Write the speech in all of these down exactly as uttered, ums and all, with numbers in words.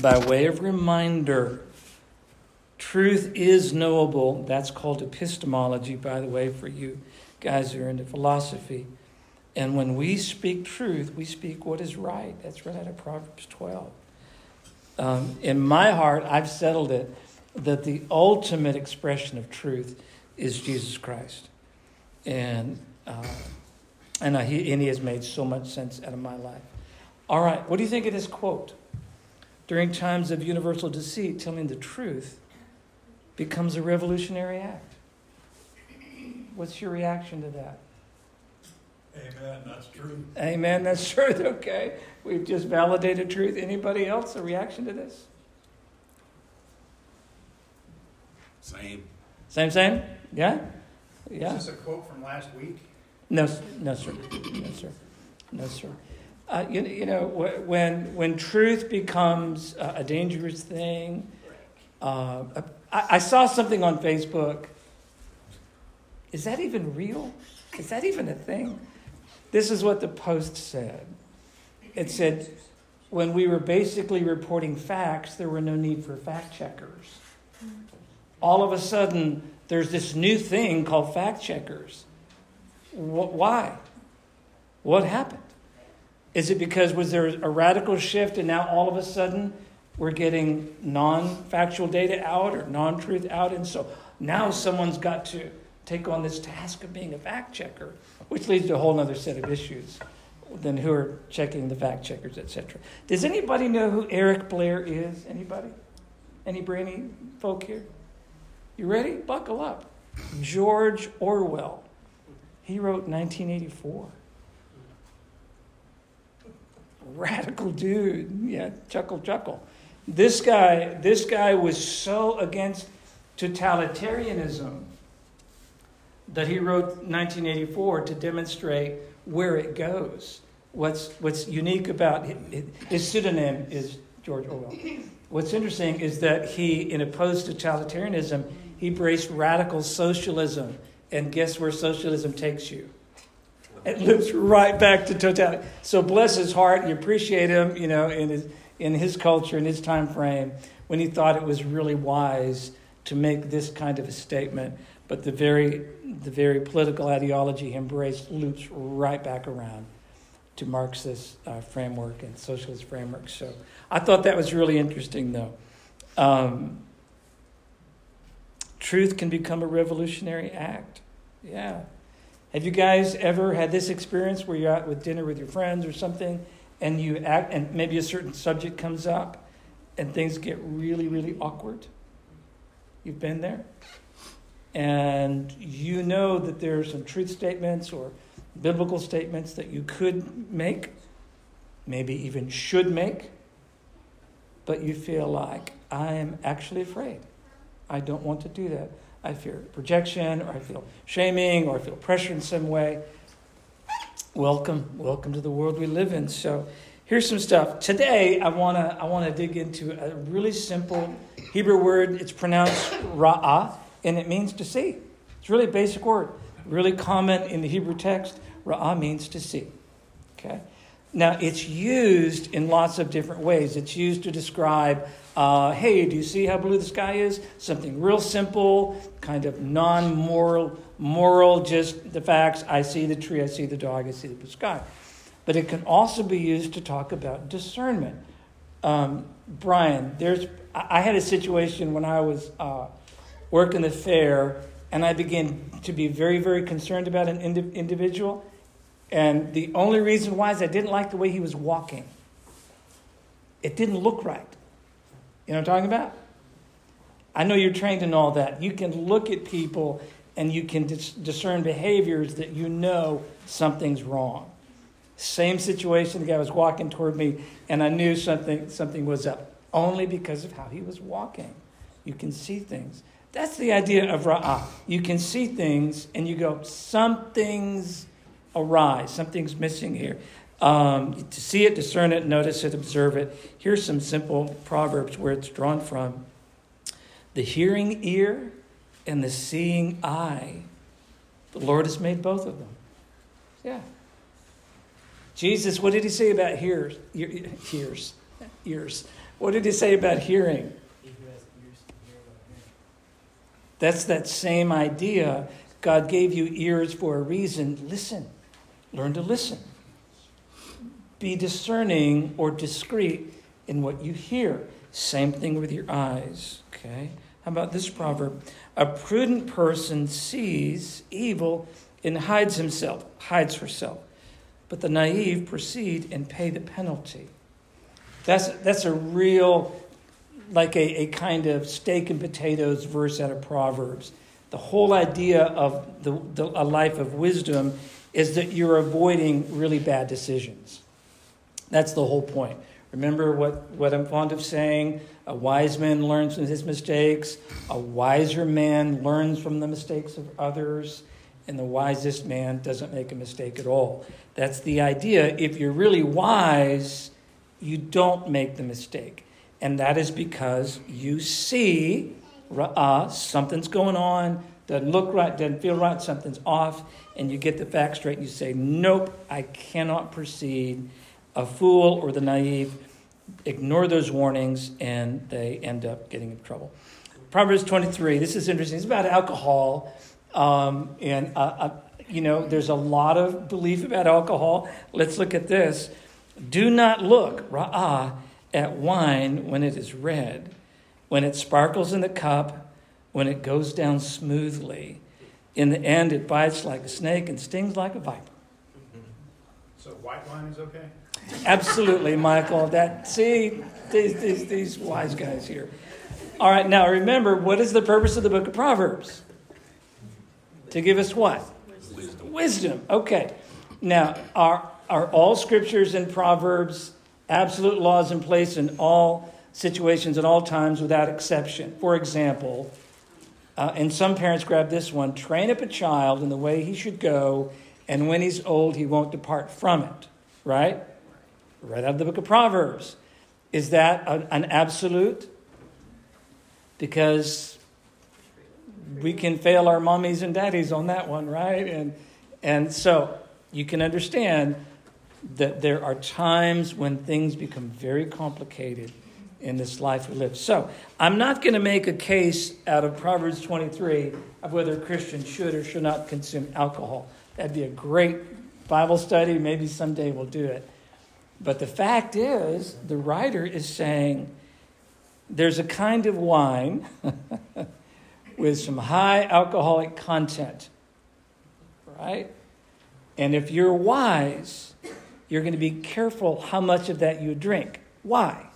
by way of reminder, truth is knowable. That's called epistemology, by the way, for you guys who are into philosophy. And when we speak truth, we speak what is right. That's right out of Proverbs twelve. Um, in my heart, I've settled it that the ultimate expression of truth is Jesus Christ. And uh, and, uh, he, and he has made so much sense out of my life. All right, what do you think of this quote? During times of universal deceit, telling the truth becomes a revolutionary act. What's your reaction to that? Amen, that's true. Amen, that's truth, okay. We've just validated truth. Anybody else, a reaction to this? Same. Same, same? Yeah? Yeah. Is this a quote from last week? No, no, sir. No, sir. No, sir. Uh, you, you know, when when truth becomes a, a dangerous thing, uh, I, I saw something on Facebook. Is that even real? Is that even a thing? This is what the Post said. It said, when we were basically reporting facts, there were no need for fact checkers. All of a sudden, there's this new thing called fact checkers. Wh- why? What happened? Is it because was there a radical shift and now all of a sudden we're getting non-factual data out or non-truth out? And so now someone's got to take on this task of being a fact checker, which leads to a whole other set of issues than who are checking the fact checkers, et cetera. Does anybody know who Eric Blair is? Anybody? Any brainy folk here? You ready? Buckle up. George Orwell. He wrote nineteen eighty-four. Radical dude. Yeah, chuckle, chuckle. This guy, this guy was so against totalitarianism that he wrote nineteen eighty-four to demonstrate where it goes. What's what's unique about his, his pseudonym is George Orwell. What's interesting is that he, in opposed to totalitarianism, he embraced radical socialism. And guess where socialism takes you? It loops right back to totality. So bless his heart. You appreciate him, you know, in his in his culture, in his time frame, when he thought it was really wise to make this kind of a statement. But the very the very political ideology he embraced loops right back around to Marxist uh, framework and socialist framework. So I thought that was really interesting, though. Um, truth can become a revolutionary act. Yeah. Have you guys ever had this experience where you're out with dinner with your friends or something, and you act, and maybe a certain subject comes up, and things get really, really awkward? You've been there? And you know that there are some truth statements or biblical statements that you could make, maybe even should make, but you feel like, I am actually afraid. I don't want to do that. I fear projection, or I feel shaming, or I feel pressure in some way. Welcome, welcome to the world we live in. So here's some stuff. Today, I want to I want to dig into a really simple Hebrew word. It's pronounced ra'ah, and it means to see. It's really a basic word, really common in the Hebrew text. Ra'ah means to see. Okay. Now, it's used in lots of different ways. It's used to describe, uh, hey, do you see how blue the sky is? Something real simple, kind of non-moral, moral, just the facts. I see the tree, I see the dog, I see the blue sky. But it can also be used to talk about discernment. Um, Brian, there's I had a situation when I was uh, working the fair, and I began to be very, very concerned about an indi- individual. And the only reason why is I didn't like the way he was walking. It didn't look right. You know what I'm talking about? I know you're trained in all that. You can look at people and you can dis- discern behaviors that you know something's wrong. Same situation, the guy was walking toward me and I knew something something was up. Only because of how he was walking. You can see things. That's the idea of ra'ah. You can see things and you go, something's awry. Something's missing here. Um, to see it, discern it, notice it, observe it. Here's some simple proverbs where it's drawn from. The hearing ear and the seeing eye. The Lord has made both of them. Yeah. Jesus, what did he say about ears? Ears. Ears. What did he say about hearing? That's that same idea. God gave you ears for a reason. Listen. Learn to listen. Be discerning or discreet in what you hear. Same thing with your eyes. Okay? How about this proverb? A prudent person sees evil and hides himself, hides herself. But the naive proceed and pay the penalty. That's, that's a real, like a, a kind of steak and potatoes verse out of Proverbs. The whole idea of the, the, a life of wisdom is that you're avoiding really bad decisions. That's the whole point. Remember what, what I'm fond of saying? A wise man learns from his mistakes. A wiser man learns from the mistakes of others. And the wisest man doesn't make a mistake at all. That's the idea. If you're really wise, you don't make the mistake. And that is because you see uh, something's going on, doesn't look right, doesn't feel right, something's off, and you get the facts straight and you say, nope, I cannot proceed. A fool or the naive ignore those warnings and they end up getting in trouble. Proverbs twenty-three, this is interesting. It's about alcohol. Um, and, uh, uh, you know, there's a lot of belief about alcohol. Let's look at this. Do not look, ra'ah, at wine when it is red, when it sparkles in the cup, when it goes down smoothly. In the end, it bites like a snake and stings like a viper. So white wine is okay? Absolutely, Michael. That see, these, these, these wise guys here. All right, now remember, what is the purpose of the book of Proverbs? To give us what? Wisdom. Wisdom. Okay. Now, are are all scriptures in Proverbs absolute laws in place in all situations at all times without exception? For example, uh, and some parents grab this one, train up a child in the way he should go, and when he's old, he won't depart from it. Right? Right out of the book of Proverbs. Is that a, an absolute? Because we can fail our mommies and daddies on that one, right? And and so you can understand that there are times when things become very complicated in this life we live. So I'm not going to make a case out of Proverbs twenty-three of whether a Christian should or should not consume alcohol. That'd be a great Bible study. Maybe someday we'll do it. But the fact is, the writer is saying there's a kind of wine with some high alcoholic content, right? And if you're wise, you're going to be careful how much of that you drink. Why?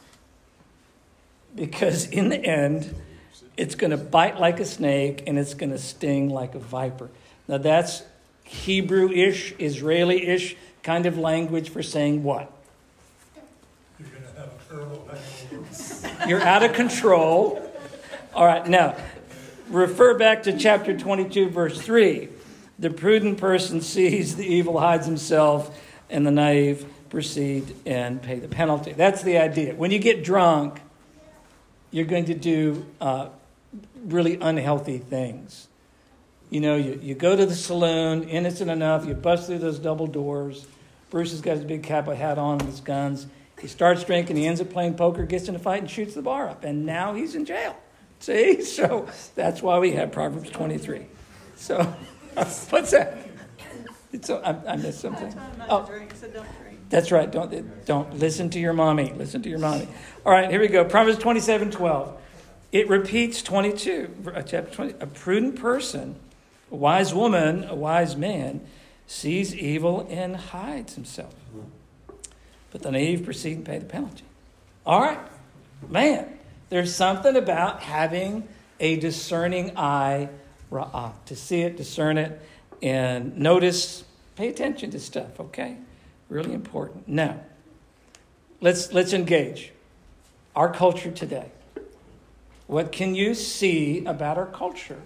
Because in the end, it's going to bite like a snake and it's going to sting like a viper. Now that's Hebrew-ish, Israeli-ish kind of language for saying what? You're going to have a terrible hangover. You're out of control. All right, now, refer back to chapter twenty-two, verse three. The prudent person sees the evil, hides himself, and the naive proceed and pay the penalty. That's the idea. When you get drunk, you're going to do uh, really unhealthy things. You know, you, you go to the saloon, innocent enough, you bust through those double doors. Bruce has got his big cowboy hat on with his guns. He starts drinking, he ends up playing poker, gets in a fight, and shoots the bar up. And now he's in jail. See? So that's why we have Proverbs twenty-three. So, what's that? It's a, I, I missed something. Oh, drink, so don't drink. That's right. Don't don't listen to your mommy. Listen to your mommy. All right, here we go. Proverbs twenty-seven twelve. It repeats twenty-two, chapter twenty. A prudent person, a wise woman, a wise man, sees evil and hides himself. But the naive proceed and pay the penalty. All right, man. There's something about having a discerning eye, ra'ah, to see it, discern it, and notice, pay attention to stuff, okay? Really important. Now, let's let's engage. Our culture today. What can you see about our culture?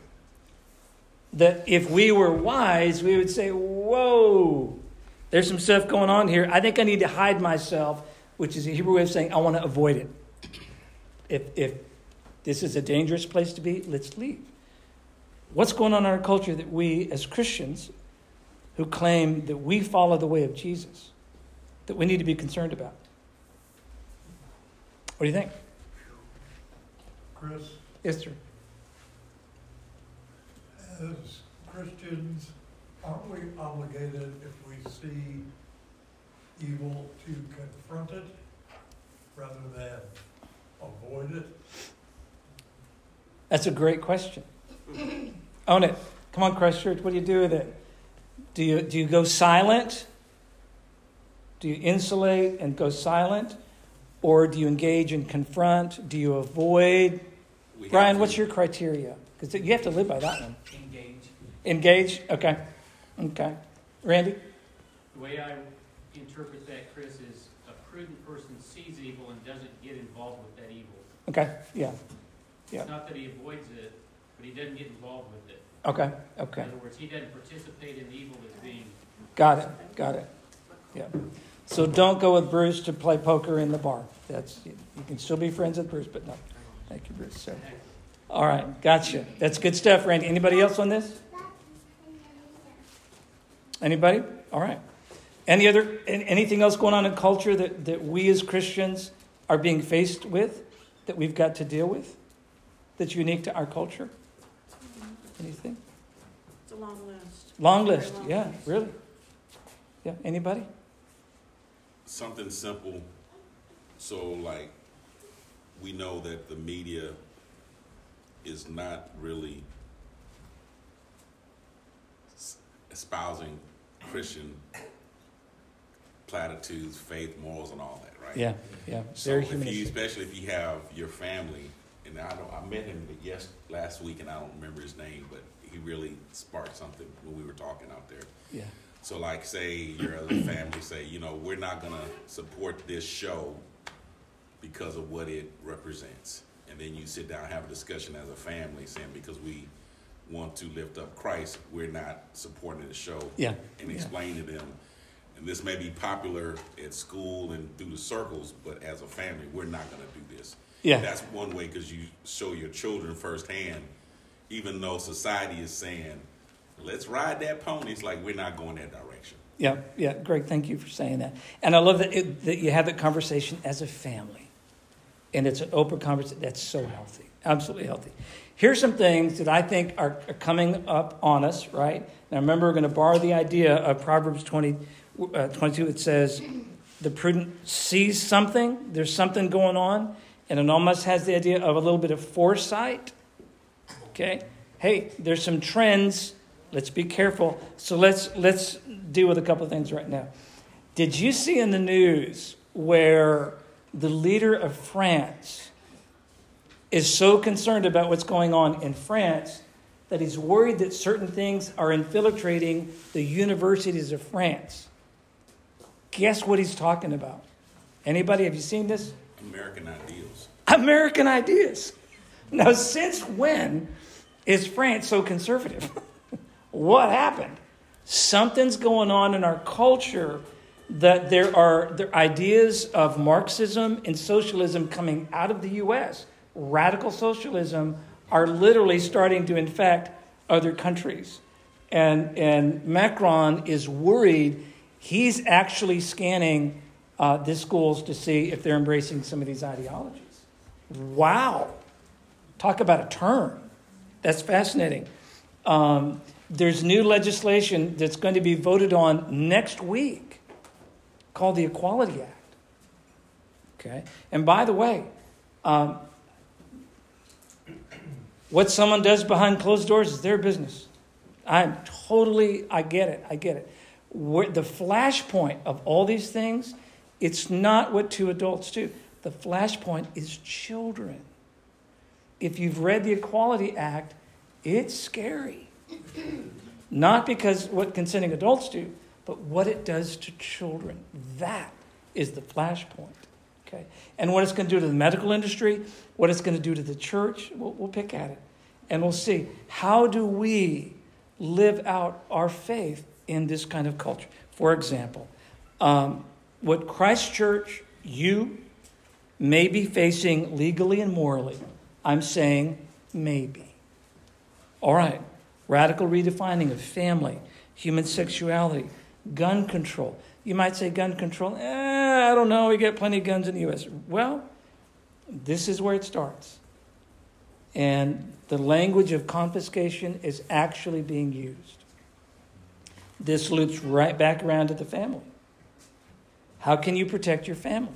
That if we were wise, we would say, whoa, there's some stuff going on here. I think I need to hide myself, which is a Hebrew way of saying I want to avoid it. If if this is a dangerous place to be, let's leave. What's going on in our culture that we, as Christians, who claim that we follow the way of Jesus, that we need to be concerned about? What do you think? Chris, Yes, sir. as Christians, aren't we obligated if we see evil to confront it rather than avoid it? That's a great question. Own it. Come on, Christ Church. What do you do with it? Do you do you go silent? Do you insulate and go silent? Or do you engage and confront? Do you avoid? We have Brian, to- what's your criteria? Because you have to live by that one. Engage. Engage? Okay. Okay. Randy? The way I interpret that, Chris, is a prudent person sees evil and doesn't get involved with that evil. Okay. Yeah. Yeah. It's not that he avoids it, but he doesn't get involved with it. Okay. In Okay. other words, he doesn't participate in the evil that's being. Got it. Got it. Yeah. So don't go with Bruce to play poker in the bar. That's you can still be friends with Bruce, but no. Thank you, Bruce. So, all right, gotcha. That's good stuff, Randy. Anybody else on this? Anybody? All right. Any other an- anything else going on in culture that, that we as Christians are being faced with, that we've got to deal with, that's unique to our culture? Anything? It's a long list. Long Very list. long Yeah, list. really. Yeah. Anybody? Something simple. So, like, we know that the media is not really s- espousing Christian platitudes, faith, morals, and all that, right? Yeah. Yeah. So Very if you, humanistic. especially if you have your family, and I don't, I met him yes last week, and I don't remember his name, but he really sparked something when we were talking out there. Yeah. So, like, say your other family say, you know, we're not gonna support this show because of what it represents, and then you sit down and have a discussion as a family, saying because we want to lift up Christ, we're not supporting the show. Yeah. And Yeah. explain to them. And this may be popular at school and through the circles, but as a family, we're not going to do this. Yeah. That's one way, because you show your children firsthand, even though society is saying, let's ride that pony, it's like we're not going that direction. Yeah, yeah, Greg, thank you for saying that. And I love that, it, that you have that conversation as a family. And it's an open conversation. That's so healthy, absolutely healthy. Here's some things that I think are, are coming up on us, right? Now remember, we're going to borrow the idea of Proverbs twenty, uh, twenty-two. It says, the prudent sees something, there's something going on, and it almost has the idea of a little bit of foresight. Okay? Hey, there's some trends. Let's be careful. So let's let's deal with a couple of things right now. Did you see in the news where the leader of France is so concerned about what's going on in France that he's worried that certain things are infiltrating the universities of France? Guess what he's talking about? Anybody? Have you seen this? American ideals. American ideas. Now, since when is France so conservative? What happened? Something's going on in our culture that there are there ideas of Marxism and socialism coming out of the U S. Radical socialism are literally starting to infect other countries. And, and Macron is worried. He's actually scanning uh, the schools to see if they're embracing some of these ideologies. Wow. Talk about a turn. That's fascinating. Um, there's new legislation that's going to be voted on next week called the Equality Act. Okay? And by the way, um, what someone does behind closed doors is their business. I'm totally, I get it, I get it. Where, the flashpoint of all these things, it's not what two adults do. The flashpoint is children. If you've read the Equality Act, it's scary. Not because what consenting adults do, but what it does to children. That is the flashpoint. Okay? And what it's going to do to the medical industry, what it's going to do to the church, we'll, we'll pick at it. And we'll see, how do we live out our faith in this kind of culture? For example, um, what Christ Church, you may be facing legally and morally, I'm saying maybe. All right. Radical redefining of family, human sexuality, gun control. You might say gun control, eh, I don't know, we get plenty of guns in the U S. Well, this is where it starts. And the language of confiscation is actually being used. This loops right back around to the family. How can you protect your family?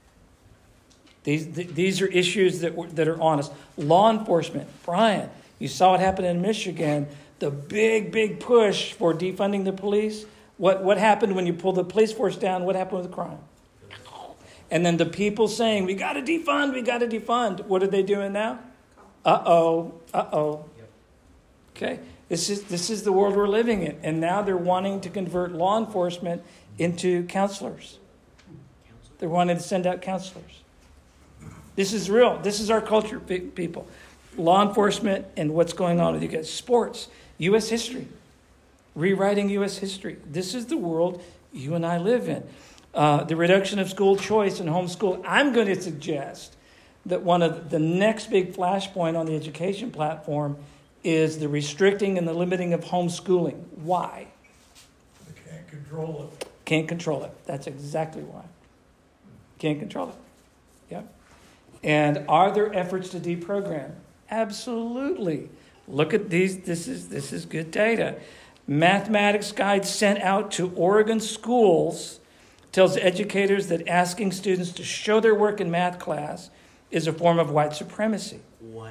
These, th- these are issues that, were, that are on us. Law enforcement. Brian, you saw what happened in Michigan. The big, big push for defunding the police. What, what happened when you pulled the police force down? What happened with crime? And then the people saying, we got to defund, we got to defund. What are they doing now? Uh-oh, uh-oh. Okay, this is this is the world we're living in. And now they're wanting to convert law enforcement into counselors. They're wanting to send out counselors. This is real. This is our culture, people. Law enforcement and what's going on with you guys. Sports, U S history, rewriting U S history. This is the world you and I live in. Uh, the reduction of school choice and homeschool. I'm going to suggest that one of the next big flashpoint on the education platform is the restricting and the limiting of homeschooling. Why? They can't control it. Can't control it. That's exactly why. Can't control it. Yep. And are there efforts to deprogram? Absolutely. Look at these. This is this is good data. Mathematics guide sent out to Oregon schools tells educators that asking students to show their work in math class is a form of white supremacy. What?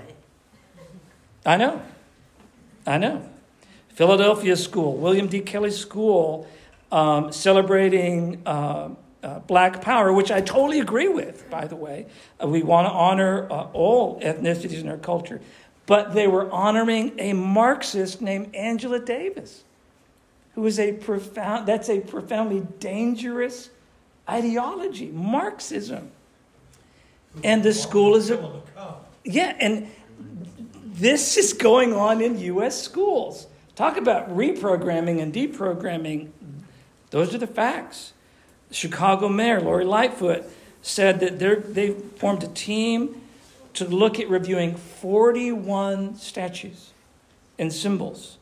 I know. I know. Philadelphia School, William D. Kelly School, um, celebrating uh, uh, Black Power, which I totally agree with, by the way. Uh, we want to honor uh, all ethnicities in our culture. But they were honoring a Marxist named Angela Davis, who is a profound, that's a profoundly dangerous ideology, Marxism. And the school is a, yeah, and this is going on in U S schools. Talk about reprogramming and deprogramming. Those are the facts. Chicago Mayor Lori Lightfoot said that they're, they formed a team to look at reviewing forty-one statues and symbols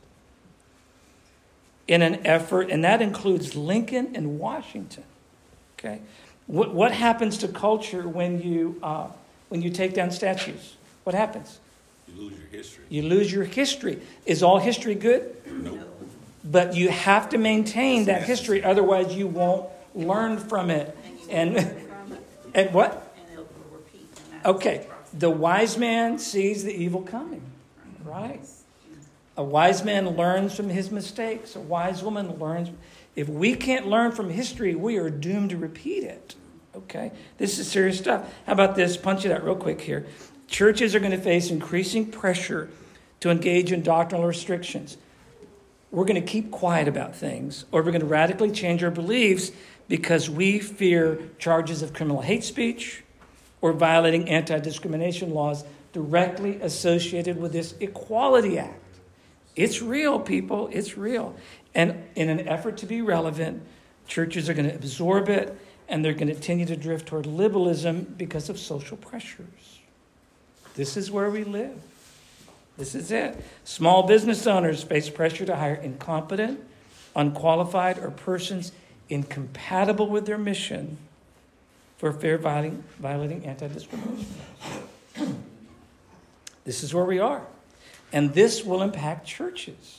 in an effort, and that includes Lincoln and Washington. Okay, what what happens to culture when you uh, when you take down statues? What happens? You lose your history. You lose your history. Is all history good? Nope. But you have to maintain that history, otherwise you won't learn from it. And and what? And it'll repeat. And that's Okay, the process. the wise man sees the evil coming, right? A wise man learns from his mistakes. A wise woman learns. If we can't learn from history, we are doomed to repeat it. Okay, this is serious stuff. How about this? Punch it out real quick here. Churches are going to face increasing pressure to engage in doctrinal restrictions. We're going to keep quiet about things, or we're going to radically change our beliefs because we fear charges of criminal hate speech or violating anti-discrimination laws directly associated with this Equality Act. It's real, people. It's real. And in an effort to be relevant, churches are going to absorb it, and they're going to continue to drift toward liberalism because of social pressures. This is where we live. This is it. Small business owners face pressure to hire incompetent, unqualified, or persons incompatible with their mission for fear violating, violating anti-discrimination laws. This is where we are. And this will impact churches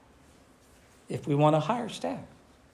if we want to hire staff.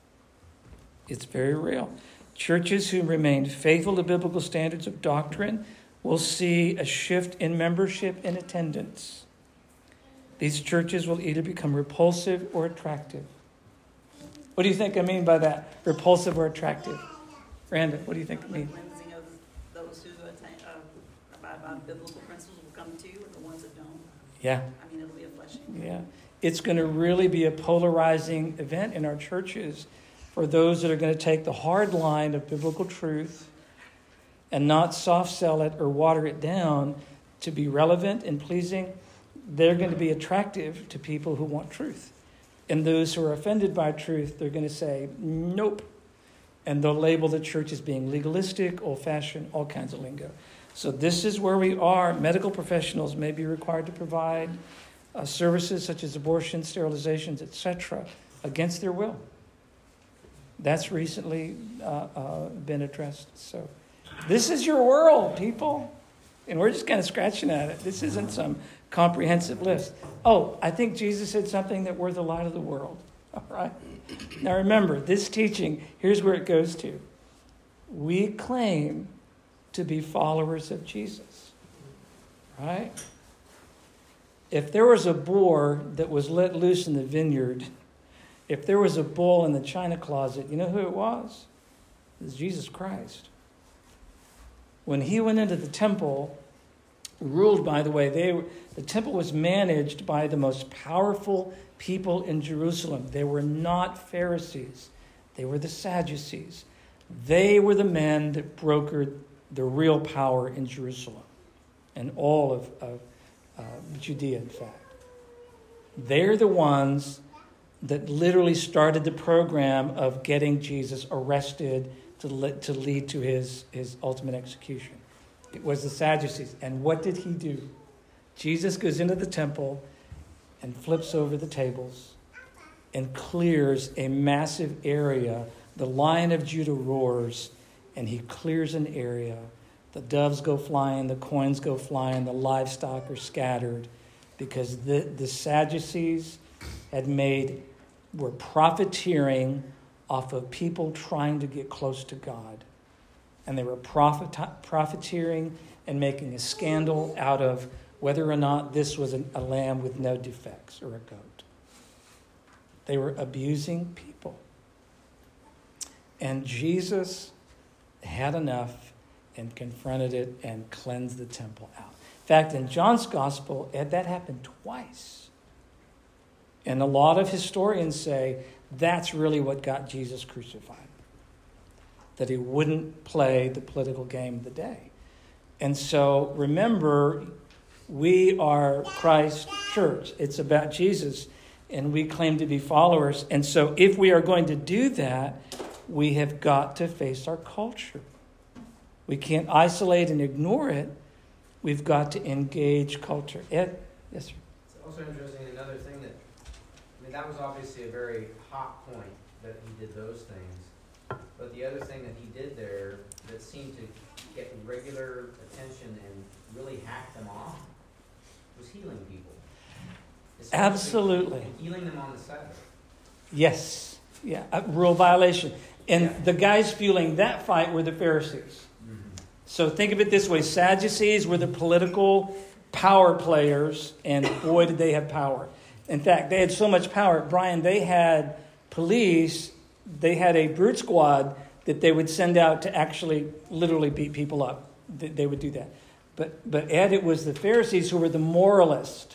It's very real. Churches who remain faithful to biblical standards of doctrine will see a shift in membership and attendance. These churches will either become repulsive or attractive. What do you think I mean by that? Repulsive or attractive? Randa, what do you think I The mean? cleansing of those who attain, uh, abide by biblical principles will come to, and the ones that don't. Yeah, I mean, it'll be a fleshing. yeah. It's going to really be a polarizing event in our churches for those that are going to take the hard line of biblical truth and not soft sell it or water it down to be relevant and pleasing. They're going to be attractive to people who want truth. And those who are offended by truth, they're going to say, nope. And they'll label the church as being legalistic, old-fashioned, all kinds of lingo. So this is where we are. Medical professionals may be required to provide uh, services such as abortion, sterilizations, et cetera, against their will. That's recently uh, uh, been addressed. So this is your world, people. And we're just kind of scratching at it. This isn't some comprehensive list. Oh, I think Jesus said something that we're the light of the world. All right? Now remember, this teaching, here's where it goes to. We claim to be followers of Jesus. Right? If there was a boar that was let loose in the vineyard, if there was a bull in the china closet, you know who it was? It was Jesus Christ. When he went into the temple, ruled, by the way, they the temple was managed by the most powerful people in Jerusalem. They were not Pharisees. They were the Sadducees. They were the men that brokered the real power in Jerusalem and all of, of uh, Judea, in fact. They're the ones that literally started the program of getting Jesus arrested to, le- to lead to his, his ultimate execution. It was the Sadducees. And what did he do? Jesus goes into the temple and flips over the tables and clears a massive area. The Lion of Judah roars, and he clears an area. The doves go flying, the coins go flying, the livestock are scattered because the, the Sadducees had made, were profiteering off of people trying to get close to God. And they were profit, profiteering and making a scandal out of whether or not this was an, a lamb with no defects or a goat. They were abusing people. And Jesus had enough and confronted it and cleansed the temple out. In fact, in John's gospel, that happened twice. And a lot of historians say that's really what got Jesus crucified. That he wouldn't play the political game of the day. And so remember, we are Christ's church. It's about Jesus, and we claim to be followers. And so if we are going to do that, we have got to face our culture. We can't isolate and ignore it. We've got to engage culture. Ed? Yes, sir. It's also interesting, another thing that, I mean, that was obviously a very hot point that he did those things. But the other thing that he did there that seemed to get regular attention and really hack them off was healing people. Absolutely. Healing them on the Sabbath. Yes. Yeah, a rule violation. And Yeah. the guys fueling that fight were the Pharisees. Mm-hmm. So think of it this way. Sadducees were the political power players, and boy, did they have power. In fact, they had so much power. Brian, they had police, they had a brute squad that they would send out to actually literally beat people up. They would do that. But but Ed, it was the Pharisees who were the moralists.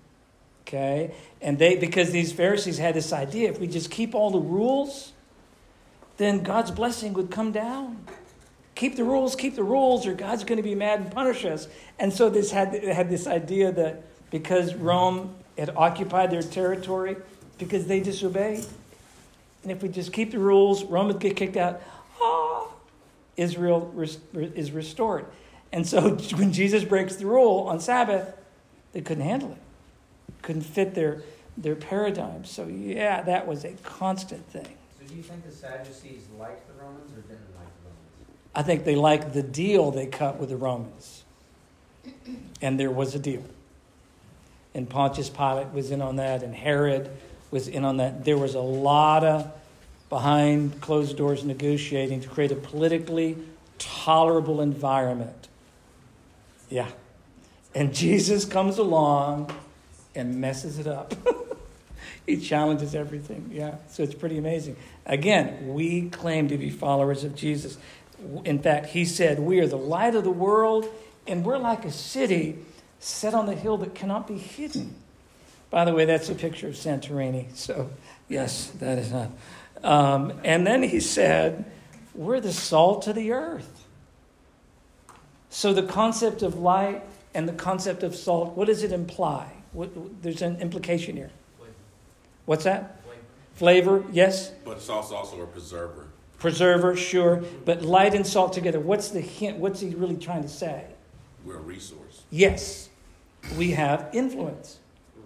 Okay? And they, because these Pharisees had this idea, if we just keep all the rules, then God's blessing would come down. Keep the rules, keep the rules, or God's going to be mad and punish us. And so this had, had this idea that because Rome had occupied their territory, because they disobeyed, and if we just keep the rules, Rome would get kicked out. Ah, Israel res- is restored. And so when Jesus breaks the rule on Sabbath, they couldn't handle it. Couldn't fit their, their paradigm. So yeah, that was a constant thing. So do you think the Sadducees liked the Romans or didn't like the Romans? I think they liked the deal they cut with the Romans. And there was a deal. And Pontius Pilate was in on that, and Herod was in on that. There was a lot of behind closed doors negotiating to create a politically tolerable environment. Yeah. And Jesus comes along and messes it up. He challenges everything. Yeah. So it's pretty amazing. Again, we claim to be followers of Jesus. In fact, he said, we are the light of the world, and we're like a city set on the hill that cannot be hidden. By the way, that's a picture of Santorini. So, yes, that is not. Um, and then he said, we're the salt of the earth. So the concept of light and the concept of salt, what does it imply? What, there's an implication here. Flavor. What's that? Flavor. Flavor, yes. But it's also also a preserver. Preserver, sure. But light and salt together, what's the hint? What's he really trying to say? We're a resource. Yes, we have influence.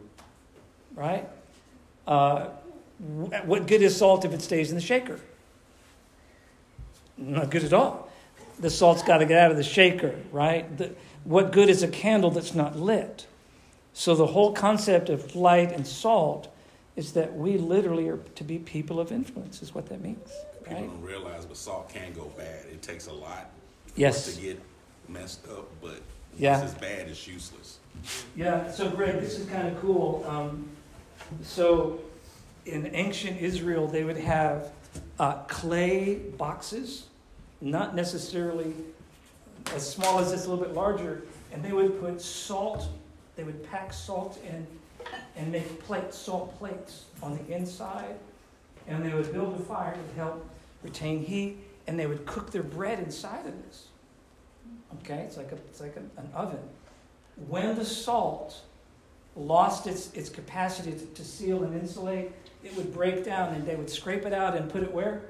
Right? Uh, what good is salt if it stays in the shaker? Not good at all. The salt's got to get out of the shaker, right? The, what good is a candle that's not lit? So the whole concept of light and salt is that we literally are to be people of influence, is what that means. People Right? don't realize, but salt can go bad. It takes a lot for Yes. it to get messed up, but Yeah. once it's bad, it's useless. Yeah, so Greg, this is kind of cool. Um, so in ancient Israel, they would have uh, clay boxes, not necessarily as small as this, a little bit larger, and they would put salt, they would pack salt in and make plates, salt plates on the inside, and they would build a fire to help retain heat, and they would cook their bread inside of this. Okay, it's like a, it's like a, an oven. When the salt lost its, its capacity to, to seal and insulate, it would break down, and they would scrape it out and put it where?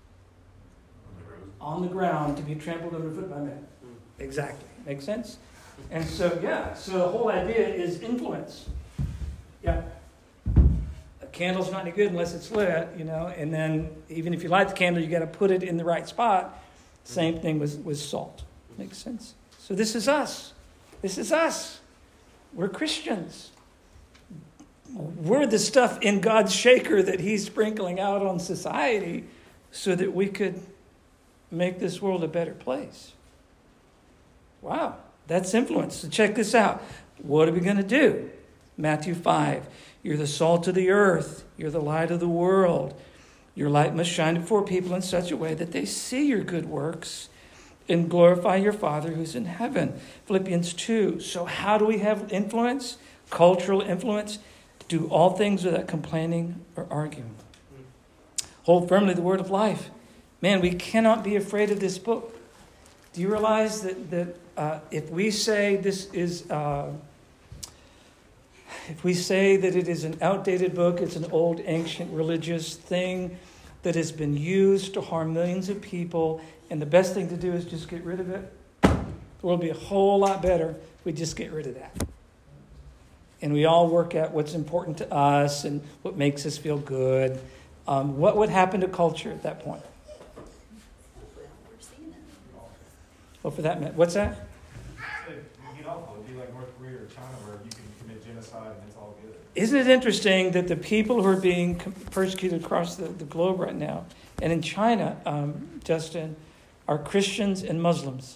On the ground to be trampled underfoot by men. Exactly. Make sense? And so, yeah, so the whole idea is influence. Yeah. A candle's not any good unless it's lit, you know, and then even if you light the candle, you got to put it in the right spot. Same thing with, with salt. Makes sense? So this is us. This is us. We're Christians. We're the stuff in God's shaker that he's sprinkling out on society so that we could make this world a better place. Wow, that's influence. So check this out. What are we going to do? Matthew five. You're the salt of the earth. You're the light of the world. Your light must shine before people in such a way that they see your good works and glorify your Father who's in heaven. Philippians two. So how do we have influence? Cultural influence. Do all things without complaining or arguing. Hold firmly the word of life. Man, we cannot be afraid of this book. Do you realize that, that uh, if we say this is, uh, if we say that it is an outdated book, it's an old, ancient, religious thing that has been used to harm millions of people, and the best thing to do is just get rid of it, the world would be a whole lot better if we just get rid of that. And we all work out what's important to us and what makes us feel good. Um, what would happen to culture at that point? Well, we're seeing it. Well, for that minute, what's that? You get awful. It'd be like North Korea or China where you can commit genocide and it's all good. Isn't it interesting that the people who are being persecuted across the, the globe right now, and in China, um, Justin, are Christians and Muslims.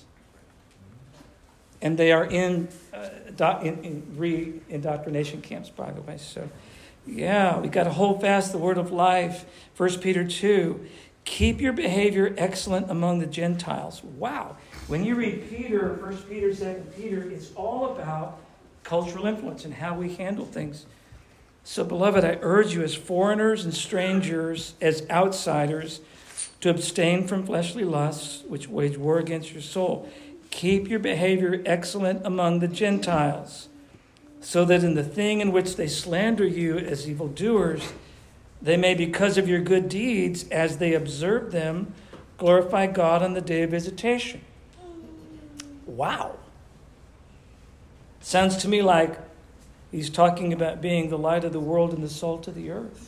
And they are in, uh, do, in, in re-indoctrination camps, by the way. So, yeah, we got to hold fast the word of life. First Peter two, keep your behavior excellent among the Gentiles. Wow. When you read Peter, First Peter, Second Peter, it's all about cultural influence and how we handle things. So, beloved, I urge you as foreigners and strangers, as outsiders, to abstain from fleshly lusts, which wage war against your soul. Keep your behavior excellent among the Gentiles, so that in the thing in which they slander you as evildoers, they may, because of your good deeds, as they observe them, glorify God on the day of visitation. Wow. Sounds to me like he's talking about being the light of the world and the salt of the earth.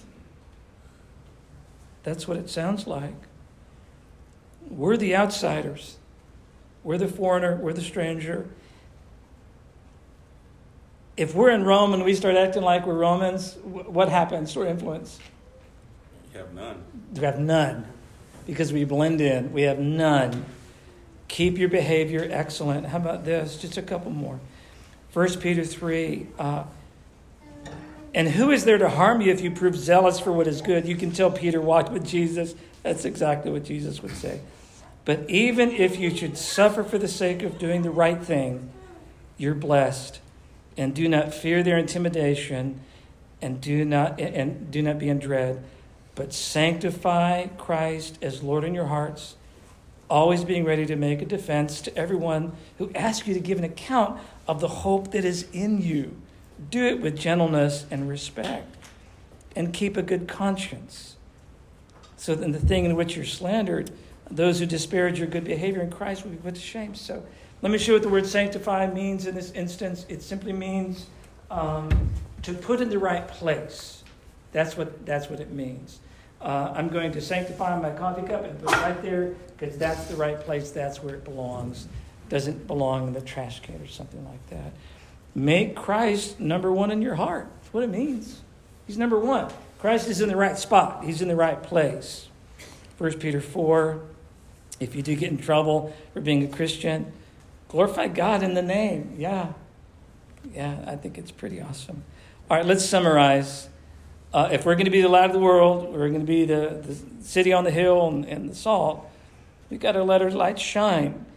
That's what it sounds like. We're the outsiders. We're the foreigner. We're the stranger. If we're in Rome and we start acting like we're Romans, what happens to our influence? You have none. We have none. Because we blend in. We have none. Keep your behavior excellent. How about this? Just a couple more. First Peter three. Uh, and who is there to harm you if you prove zealous for what is good? You can tell Peter walked with Jesus. That's exactly what Jesus would say. But even if you should suffer for the sake of doing the right thing, you're blessed. And do not fear their intimidation, and do not and do not be in dread, but sanctify Christ as Lord in your hearts, always being ready to make a defense to everyone who asks you to give an account of the hope that is in you. Do it with gentleness and respect, and keep a good conscience. So that in the thing in which you're slandered, those who disparage your good behavior in Christ will be put to shame. So let me show you what the word sanctify means in this instance. It simply means um, to put in the right place. That's what that's what it means. Uh, I'm going to sanctify my coffee cup and put it right there because that's the right place. That's where it belongs. doesn't belong in the trash can or something like that. Make Christ number one in your heart. That's what it means. He's number one. Christ is in the right spot. He's in the right place. First Peter four, if you do get in trouble for being a Christian, glorify God in the name. Yeah. Yeah, I think it's pretty awesome. All right, let's summarize. Uh, if we're going to be the light of the world, we're going to be the, the city on the hill and, and the salt, we've got to let our light shine.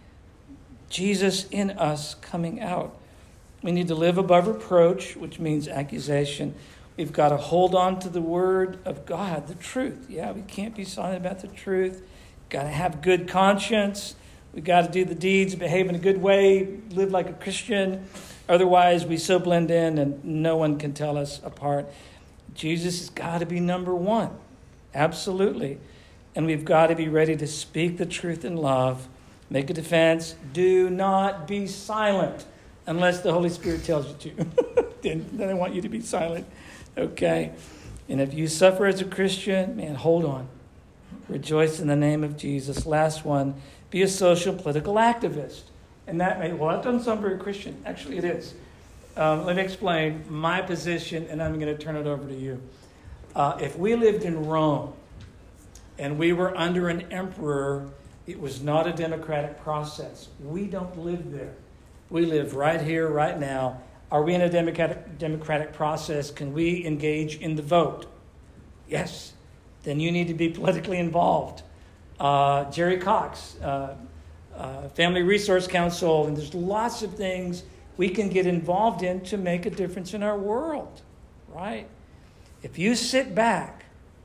Jesus in us coming out. We need to live above reproach, which means accusation. We've got to hold on to the word of God, the truth. Yeah, we can't be silent about the truth. Got to have good conscience. We've got to do the deeds, behave in a good way, live like a Christian. Otherwise, we so blend in and no one can tell us apart. Jesus has got to be number one. Absolutely. And we've got to be ready to speak the truth in love, make a defense. Do not be silent unless the Holy Spirit tells you to. then, then I want you to be silent. Okay. And if you suffer as a Christian, man, hold on. Rejoice in the name of Jesus. Last one, be a social political activist. And that may, well, that doesn't sound very Christian. Actually, it is. Um, let me explain my position, and I'm going to turn it over to you. Uh, if we lived in Rome and we were under an emperor, it was not a democratic process. We don't live there. We live right here, right now. Are we in a democratic democratic process? Can we engage in the vote? Yes. Then you need to be politically involved. Uh, Jerry Cox, uh, uh, Family Resource Council, and there's lots of things we can get involved in to make a difference in our world, right? If you sit back,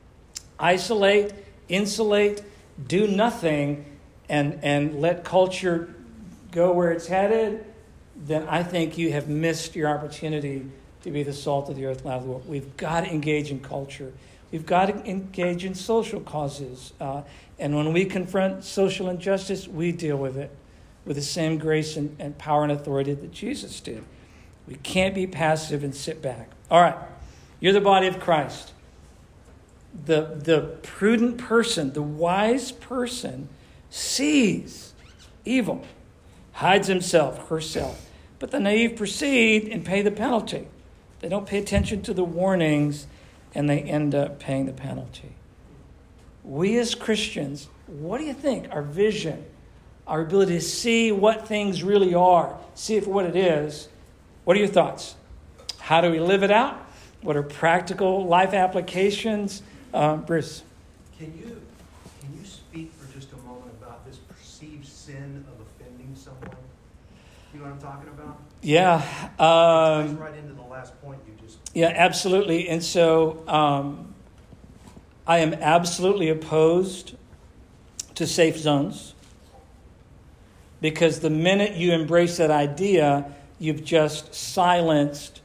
isolate, insulate, do nothing, and, and let culture go where it's headed, then I think you have missed your opportunity to be the salt of the earth, light of the world. We've got to engage in culture. We've got to engage in social causes. Uh, and when we confront social injustice, we deal with it with the same grace and, and power and authority that Jesus did. We can't be passive and sit back. All right, you're the body of Christ. The, the prudent person, the wise person, sees evil, hides himself, herself. But the naive proceed and pay the penalty. They don't pay attention to the warnings, and they end up paying the penalty. We as Christians, what do you think? Our vision, our ability to see what things really are, see it for what it is. What are your thoughts? How do we live it out? What are practical life applications? Uh, Bruce. Can you can you speak for just a moment about this perceived sin of offending someone? You know what I'm talking about? Yeah. Um, it ties right into the last point you just... Yeah, absolutely. And so um, I am absolutely opposed to safe zones, because the minute you embrace that idea, you've just silenced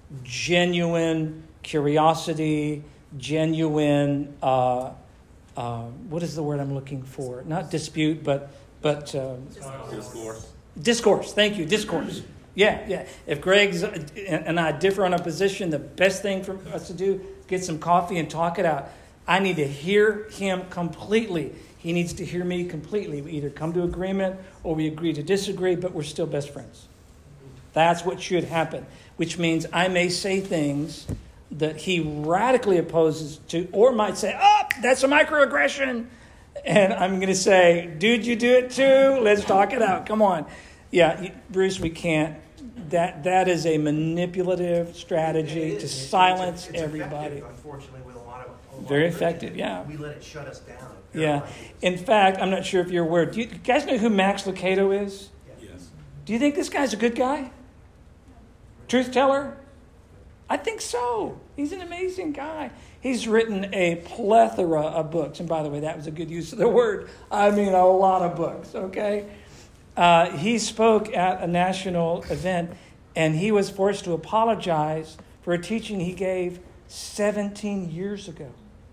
genuine curiosity, genuine, uh, uh, what is the word I'm looking for? Not dispute, but but uh, Discourse. Discourse. Thank you. Discourse. Yeah, yeah. If Greg's and I differ on a position, the best thing for us to do is get some coffee and talk it out. I need to hear him completely. He needs to hear me completely. We either come to agreement or we agree to disagree, but we're still best friends. That's what should happen, which means I may say things that he radically opposes to, or might say, oh, that's a microaggression. And I'm going to say, dude, you do it too. Let's talk it out. Come on. Yeah, Bruce, we can't. That That is a manipulative strategy to silence it's, it's everybody. Effective, unfortunately, with a lot of... A lot Very of effective, yeah. We let it shut us down. Yeah. In fact, I'm not sure if you're aware. Do you guys know who Max Lucado is? Yes. Do you think this guy's a good guy? Truth teller? I think so. He's an amazing guy. He's written a plethora of books. And by the way, that was a good use of the word. I mean, a lot of books, okay? Uh, he spoke at a national event, and he was forced to apologize for a teaching he gave seventeen years ago.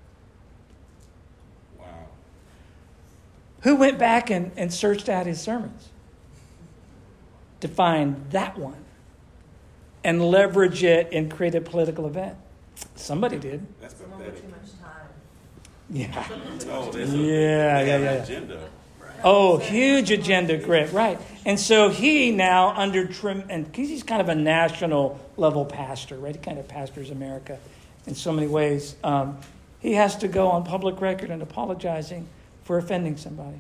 Wow. Who went back and, and searched out his sermons to find that one and leverage it and create a political event? Somebody did. That's Someone with pathetic. too much time. Yeah. Oh, there's a, Yeah, they yeah, have yeah, an yeah. agenda. Oh, huge agenda, Greg, right. And so he now under trim, and he's kind of a national level pastor, right? He kind of pastors America in so many ways. Um, he has to go on public record and apologizing for offending somebody.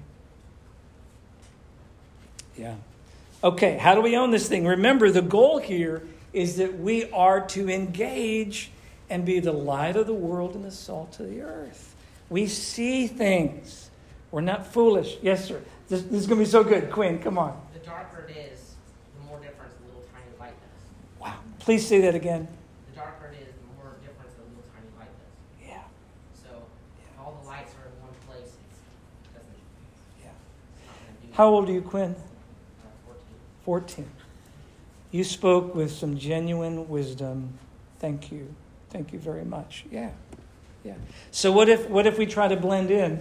Yeah. Okay, how do we own this thing? Remember, the goal here is that we are to engage and be the light of the world and the salt of the earth. We see things. We're not foolish. Yes, sir. This, this is going to be so good. Quinn, come on. The darker it is, the more difference the little tiny light does. Wow. Please say that again. The darker it is, the more difference the little tiny light does. Yeah. So if all the lights are in one place, it doesn't. Yeah. It's not going to do. How old are you, Quinn? Uh, Fourteen. fourteen. You spoke with some genuine wisdom. Thank you. Thank you very much. Yeah. Yeah. So what if what if we try to blend in?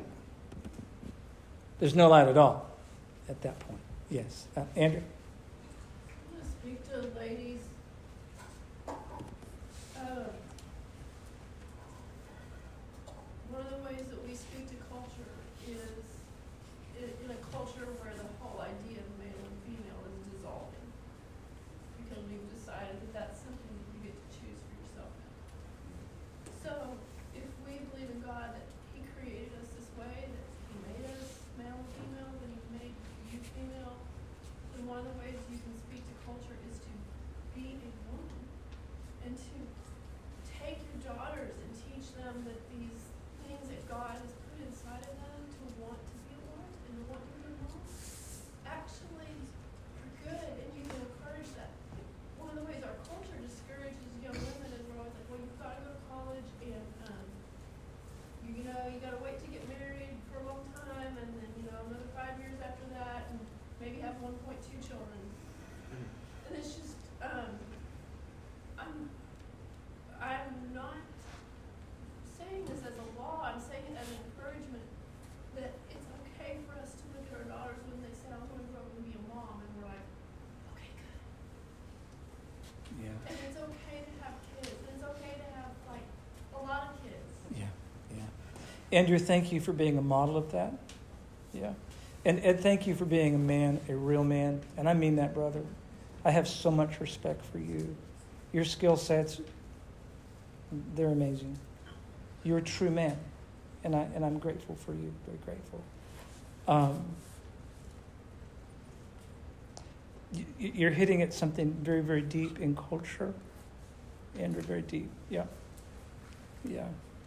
There's no light at all at that point. Yes. Uh, Andrew? I'm going to speak to ladies. Uh, one of the ways that we speak to culture is in, in a culture where the whole idea of male and female is dissolving. Because we've decided that that's something that you get to choose for yourself now. So, if we believe in God that He created us this way, that He made us male and female, that He made you female, then one of the ways you can speak to culture is to be a woman and to take your daughters and teach them that these things that God has put inside of them to want to be a wife and to want to be a mom actually are good, and you can encourage that. One of the ways our culture discourages young women is we're always like, well, you've got to go to college and um, you, you know, you got to wait to get married for a long time, and then, you know, another five years after that, and maybe have one point two children. And it's just, um, I'm, I'm not saying this as a law, I'm saying it as an encouragement that it's okay for us to look at our daughters when they say, I want to grow up and be a mom, and we're like, okay, good. Yeah. And it's okay to have kids, and it's okay to have, like, a lot of kids. Yeah. Yeah. Andrew, thank you for being a model of that. Yeah. And Ed, thank you for being a man, a real man. And I mean that, brother. I have so much respect for you. Your skill sets, they're amazing. You're a true man. And, I, and I'm grateful for you, very grateful. Um, you, you're hitting at something very, very deep in culture. Andrew, very deep. Yeah. Yeah.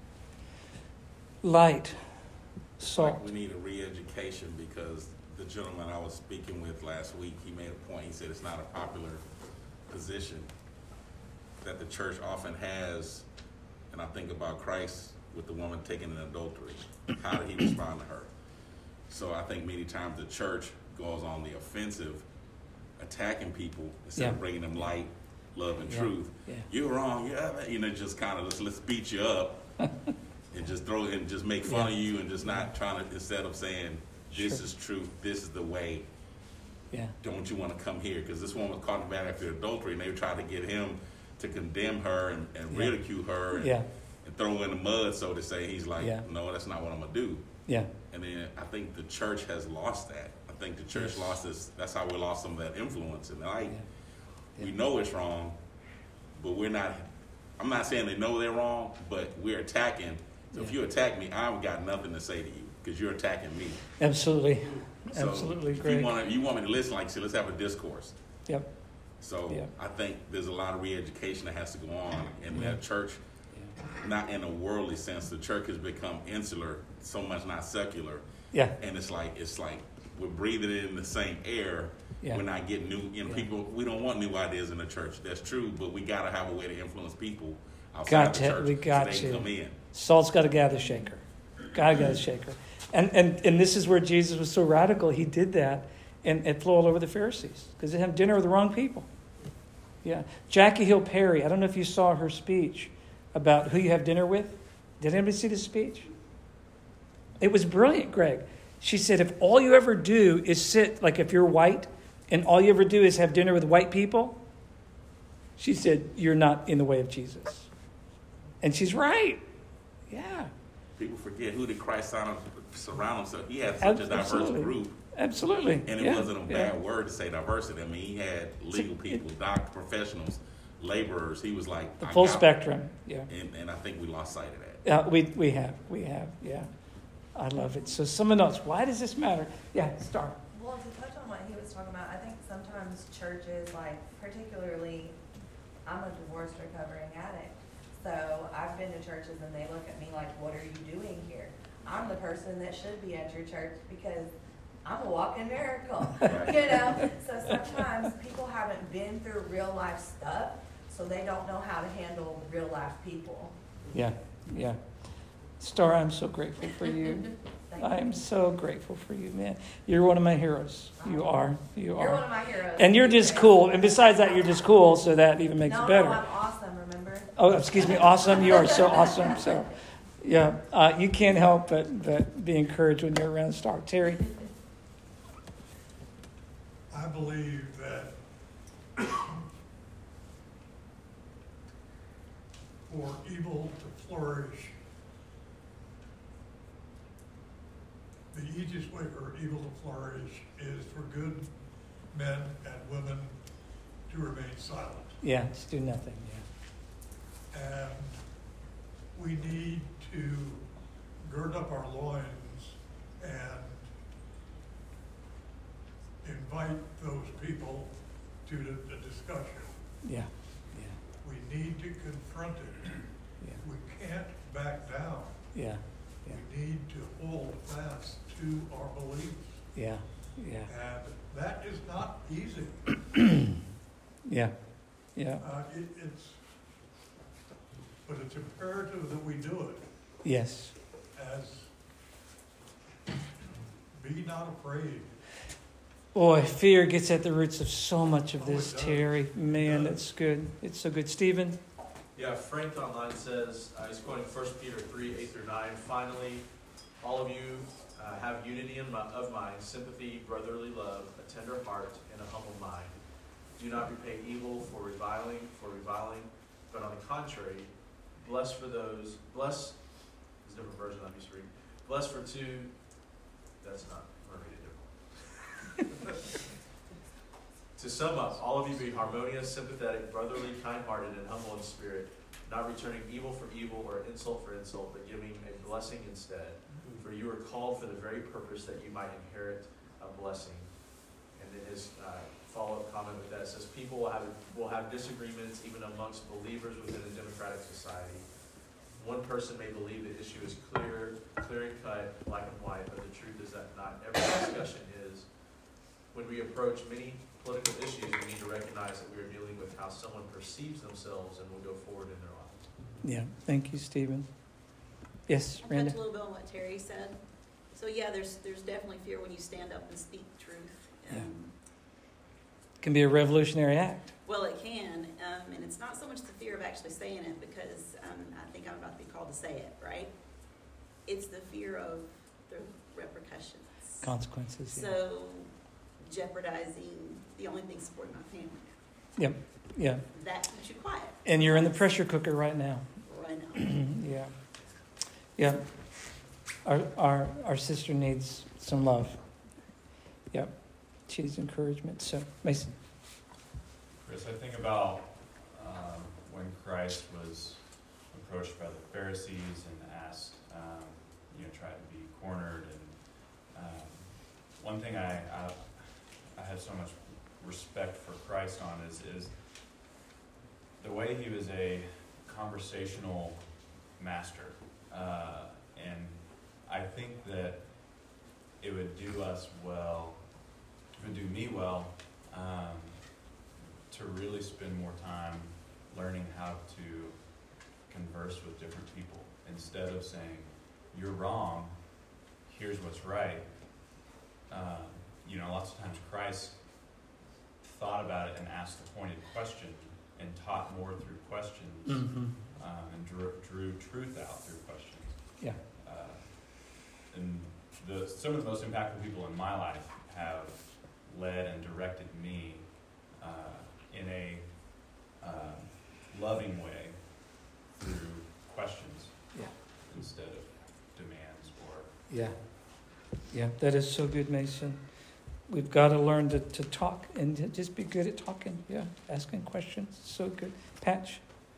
Light. Salt. Like we need a re-education because the gentleman I was speaking with last week, he made a point. He said it's not a popular position that the church often has, and I think about Christ with the woman taken in adultery. How did he respond to her? So I think many times the church goes on the offensive, attacking people instead Yeah. of bringing them light, love, and Yeah. truth. Yeah. You're wrong. Yeah, you know, just kind of let's let's beat you up. And just throw and just make fun Yeah. of you and just not trying to, instead of saying, this Sure. is truth, this is the way, Yeah. don't you want to come here? Because this woman was caught in the bad after adultery, and they tried to get him to condemn her and, and Yeah. ridicule her and, Yeah. and throw her in the mud, so to say. He's like, Yeah. no, that's not what I'm going to do. Yeah. And then I think the church has lost that. I think the church Yes. lost this. That's how we lost some of that influence in life. Yeah. Yeah. We know it's wrong, but we're not, I'm not saying they know they're wrong, but we're attacking. So if Yeah. you attack me, I've got nothing to say to you because you're attacking me. Absolutely. So Absolutely, if Greg. you want, to, you want me to listen, like I said, let's have a discourse. Yep. So Yeah. I think there's a lot of re-education that has to go on in Yeah. that church, Yeah. not in a worldly sense. The church has become insular, so much not secular. Yeah. And it's like it's like we're breathing in the same air. Yeah. We're not getting new, you know, Yeah. people. We don't want new ideas in the church. That's true, but we got to have a way to influence people outside Got the to- church we got so they to. can come in. Salt's got to gather shaker. Got to gather shaker. And, and and this is where Jesus was so radical. He did that, and it flew all over the Pharisees because they had dinner with the wrong people. Yeah. Jackie Hill Perry, I don't know if you saw her speech about who you have dinner with. Did anybody see this speech? It was brilliant, Greg. She said, if all you ever do is sit, like if you're white, and all you ever do is have dinner with white people, she said, you're not in the way of Jesus. And she's right. Yeah. People forget, who did Christ sign up surround himself. He had such a diverse Absolutely. group, Absolutely. and it Yeah, wasn't a yeah. bad word to say diversity. I mean, he had legal people, doctor professionals, laborers. He was like The I full got- spectrum. Yeah. and, and I think we lost sight of that. Yeah, we we have. We have. Yeah. I love it. So someone else, why does this matter? Yeah, Star. Well, to touch on what he was talking about, I think sometimes churches, like particularly, I'm a divorced recovering addict. So I've been to churches and they look at me like, what are you doing here? I'm the person that should be at your church because I'm a walking miracle, you know? So sometimes people haven't been through real life stuff, so they don't know how to handle real life people. Yeah. Yeah. Star, I'm so grateful for you. Thank I you. am so grateful for you, man. You're one of my heroes. You are. You You're are. one of my heroes. And you're just cool. And besides that, you're just cool, so that even makes no, it better. No, I'm awesome, remember? Oh, excuse me, awesome. You are so awesome. So, yeah, uh, you can't help but, but be encouraged when you're around Star. Terry? I believe that for evil to flourish, the easiest way for evil to flourish is for good men and women to remain silent. Yeah, just do nothing. Yeah. And we need to gird up our loins and invite those people to the, the discussion. Yeah. We need to confront it. Yeah. We can't back down. Yeah. Yeah. We need to hold fast to our beliefs. Yeah. Yeah. And that is not easy. Yeah. Yeah. Uh, it, it's, but it's imperative that we do it Yes. as be not afraid. Boy, fear gets at the roots of so much of Oh, it this, does. Terry. Man, It does. that's good. It's so good. Stephen? Yeah, Frank online says, uh, he's quoting First Peter three, eight through nine. Finally, all of you uh, have unity in mi- of mind, sympathy, brotherly love, a tender heart, and a humble mind. Do not repay evil for reviling, for reviling, but on the contrary, bless for those, bless, is a different version I'm used to reading. Bless for two, that's not, I'm going to read it different. To sum up, all of you be harmonious, sympathetic, brotherly, kind-hearted, and humble in spirit, not returning evil for evil or insult for insult, but giving a blessing instead. For you are called for the very purpose that you might inherit a blessing. And then his uh, follow-up comment with that says, people will have will have disagreements even amongst believers within a democratic society. One person may believe the issue is clear, clear and cut, black and white, but the truth is that not every discussion is. When we approach many political issues, we need to recognize that we are dealing with how someone perceives themselves and will go forward in their lives. Yeah. Thank you, Stephen. Yes, I Randy? touched a little bit on what Terry said. So yeah, there's there's definitely fear when you stand up and speak truth. Um, Yeah. It can be a revolutionary act. Well, it can, um, and it's not so much the fear of actually saying it, because um, I think I'm about to be called to say it, right? It's the fear of the repercussions. Consequences. Yeah. So jeopardizing the only thing supporting my family. Yep. Yeah. That keeps you quiet. And you're in the pressure cooker right now. Right now. Yeah. Yeah. Our, our, our sister needs some love. Yep. She needs encouragement. So, Mason. Chris, I think about um, when Christ was approached by the Pharisees and asked, um, you know, tried to be cornered. And um, one thing I, I I have so much respect for Christ on is is the way he was a conversational master, uh, and I think that it would do us well, it would do me well, um, to really spend more time learning how to converse with different people instead of saying, you're wrong, here's what's right. Um, you know, lots of times Christ thought about it and asked a pointed question and taught more through questions, Mm-hmm. um, and drew, drew truth out through questions. Yeah. Uh, and the, some of the most impactful people in my life have led and directed me uh, in a uh, loving way through questions, Yeah. instead of demands or Yeah. Yeah, that is so good, Mason. We've got to learn to, to talk and to just be good at talking. Yeah, asking questions. So good. Patch?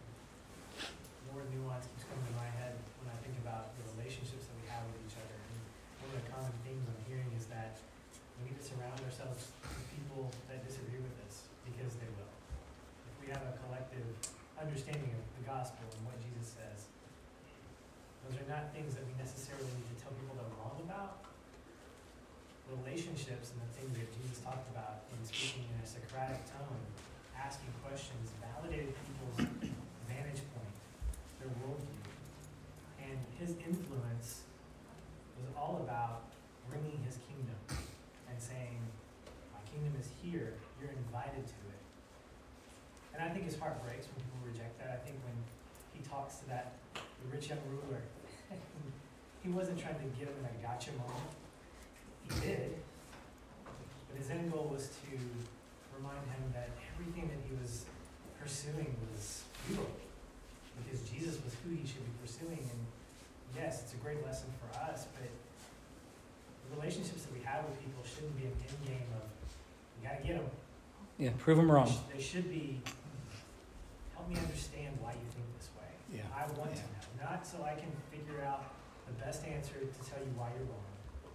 More nuance keeps coming to my head when I think about the relationships that we have with each other. And one of the common themes I'm hearing is that we need to surround ourselves with people that disagree with us, because they will. If we have a collective understanding of the gospel and what Jesus says, those are not things that we necessarily need to tell people they're wrong about. Relationships and the things that Jesus talked about in speaking in a Socratic tone, asking questions, validated people's vantage point, their worldview. And his influence was all about bringing his kingdom and saying, my kingdom is here, you're invited to it. And I think his heart breaks when people reject that. I think when he talks to that the rich young ruler, he wasn't trying to get him in a gotcha moment. He did. But his end goal was to remind him that everything that he was pursuing was futile, because Jesus was who he should be pursuing. And yes, it's a great lesson for us, but the relationships that we have with people shouldn't be an end game of, you gotta get them. Yeah, prove them wrong. They should be, help me understand why you think this way. Yeah. I want Yeah. to know, not so I can figure out the best answer to tell you why you're wrong,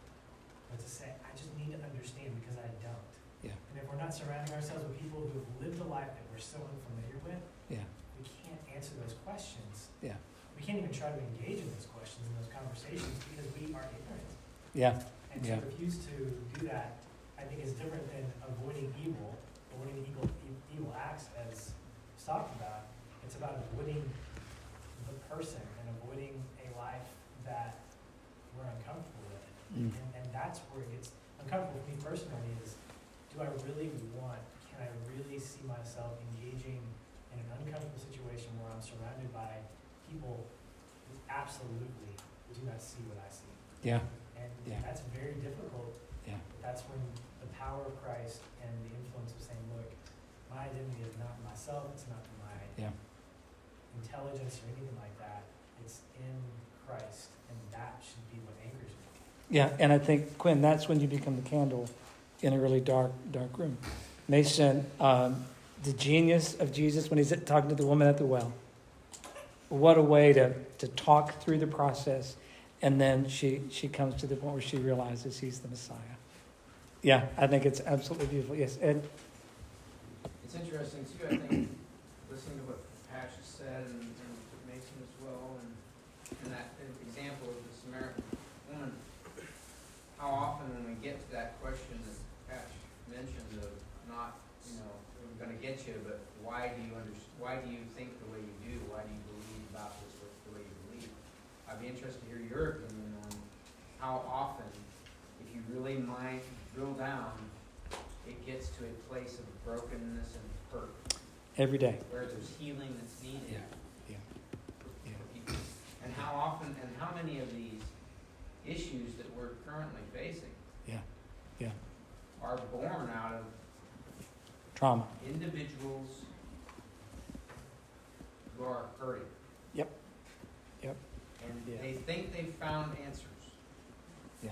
but to say, I just need to understand because I don't. Yeah. And if we're not surrounding ourselves with people who have lived a life that we're so unfamiliar with, Yeah. we can't answer those questions. Yeah. We can't even try to engage in those questions and those conversations because we are ignorant. Yeah. And Yeah. to refuse to do that, I think, is different than avoiding evil, avoiding evil, e- evil acts, as it's talked about. It's about avoiding the person and avoiding a life that we're uncomfortable with. Mm. And, and that's where it gets uncomfortable for me personally, is, do I really want, can I really see myself engaging in an uncomfortable situation where I'm surrounded by people who absolutely do not see what I see? Yeah. And Yeah. that's very difficult. Yeah. That's when the power of Christ and the influence of saying, look, my identity is not myself, it's not my Yeah. intelligence or anything like that. It's in Christ, and that should be what anchors me. Yeah, and I think, Quinn, that's when you become the candle in a really dark, dark room. Mason, um, the genius of Jesus when he's talking to the woman at the well. What a way to, to talk through the process. And then she, she comes to the point where she realizes he's the Messiah. Yeah, I think it's absolutely beautiful. Yes, Ed? It's interesting, too, I think, listening to what Patch has said and, and Mason as well, and, and that example of the Samaritan woman, how often when we get to that question that Patch mentioned of not, you know, we're going to get you, but why do you under, why do you think the way you do? Why do you believe about this the way you believe? I'd be interested to hear your opinion on how often, if you really mind drill down, it gets to a place of brokenness and hurt. Every day. Where there's healing that's needed. Yeah. Yeah. For, for people. And how often and how many of these issues that we're currently facing Yeah. Yeah. are born out of Trauma. individuals who are hurting. Yep. Yep. And Yeah. they think they've found answers. Yeah.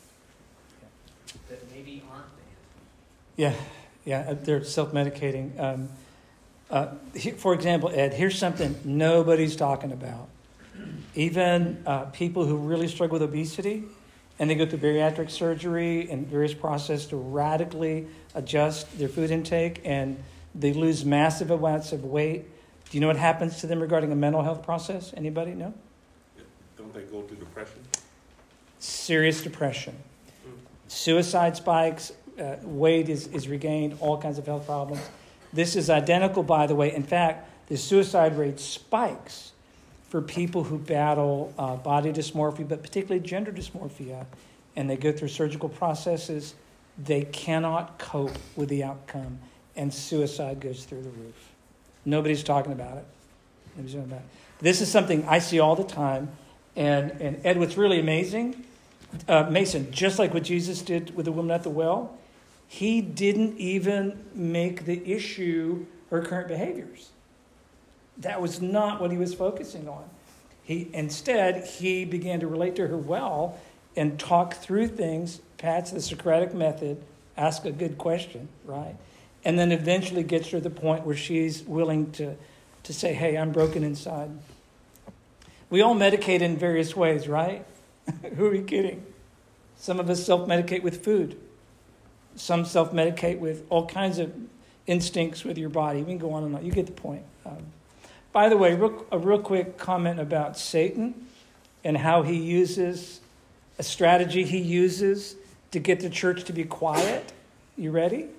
That maybe aren't the answers. Yeah, yeah, they're self-medicating. Um, uh, he, for example, Ed, here's something nobody's talking about. Even uh, people who really struggle with obesity, and they go through bariatric surgery and various processes to radically adjust their food intake, and they lose massive amounts of weight. Do you know what happens to them regarding a mental health process? Anybody know? Don't they go through depression? Serious depression. Suicide spikes. Uh, weight is, is regained, all kinds of health problems. This is identical, by the way. In fact, the suicide rate spikes for people who battle uh, body dysmorphia, but particularly gender dysmorphia, and they go through surgical processes. They cannot cope with the outcome, and suicide goes through the roof. Nobody's talking about it. Nobody's talking about it. This is something I see all the time. And, and Ed, what's really amazing, uh, Mason, just like what Jesus did with the woman at the well, he didn't even make the issue her current behaviors. That was not what he was focusing on. He instead, he began to relate to her well and talk through things. Pat's the Socratic method, ask a good question, right? And then eventually gets her to the point where she's willing to, to say, hey, I'm broken inside. We all medicate in various ways, right? Who are we kidding? Some of us self-medicate with food. Some self-medicate with all kinds of instincts with your body. We can go on and on. You get the point. Um, by the way, real, a real quick comment about Satan and how he uses, a strategy he uses to get the church to be quiet. You ready?